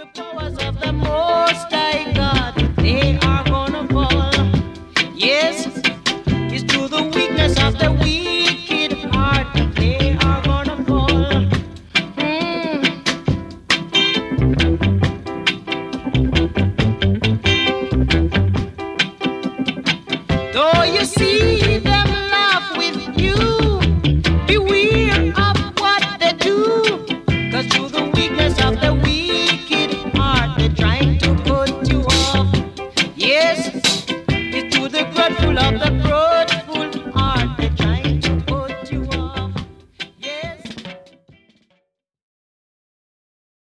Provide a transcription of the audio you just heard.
Powers of the Most High God, they are gonna fall. Yes, it's to the weakness of the wicked heart, they are gonna fall. Though you see